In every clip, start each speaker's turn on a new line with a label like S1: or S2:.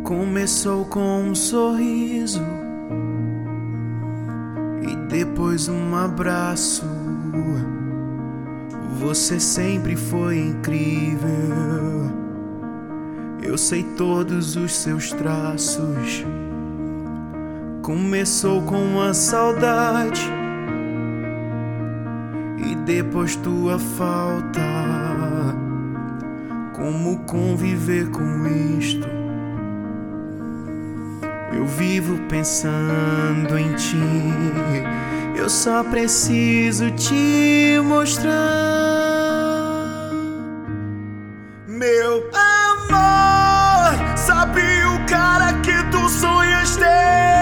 S1: Começou com um sorriso e depois um abraço. Você sempre foi incrível. Eu sei todos os seus traços. Começou com uma saudade e depois tua falta. Como conviver com isto? Eu vivo pensando em ti. Eu só preciso te mostrar. Meu amor, sabe o cara que tu sonhas ter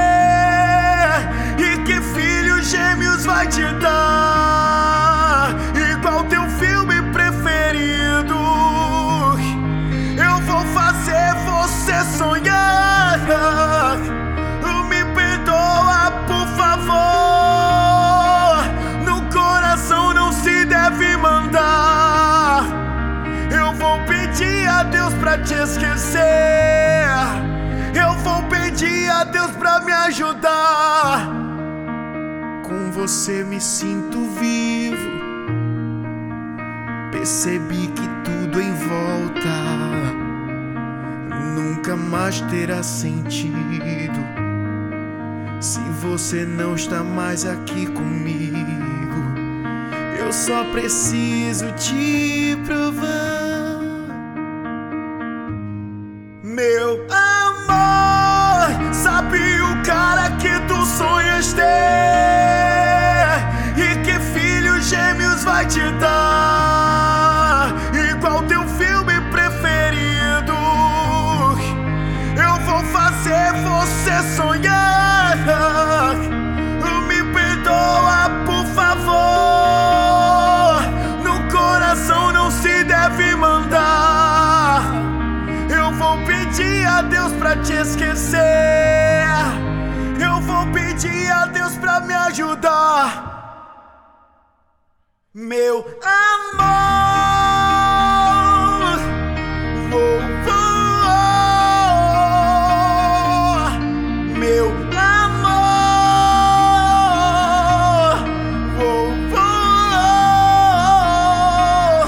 S1: e que filhos gêmeos vai te dar, igual teu filme preferido. Eu vou fazer você sonhar. Me perdoa, por favor. No coração não se deve mandar. Eu vou pedir a Deus pra te esquecer. Eu vou pedir a Deus pra me ajudar. Com você me sinto vivo. Percebi que tudo em volta nunca mais terá sentido se você não está mais aqui comigo. Eu só preciso te provar. Meu amor, sabe o cara que tu sonhas ter e que filhos gêmeos vai te dar, igual teu filme preferido. Eu vou fazer você sonhar. Me perdoa, por favor. No coração não se deve mandar. Eu vou pedir a Deus pra te esquecer. Eu vou pedir a Deus pra me ajudar. Meu amor, meu amor.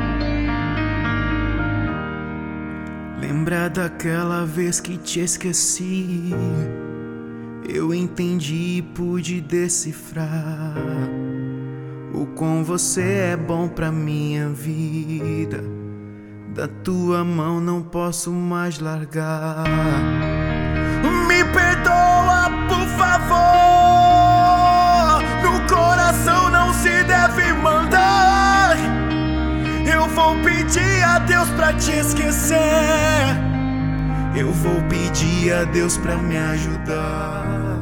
S1: Lembra daquela vez que te esqueci? Eu entendi e pude decifrar o quão você é bom pra minha vida. Da tua mão não posso mais largar. Me perdoa, por favor. No coração não se deve mandar. Eu vou pedir a Deus pra te esquecer. Eu vou pedir a Deus pra me ajudar.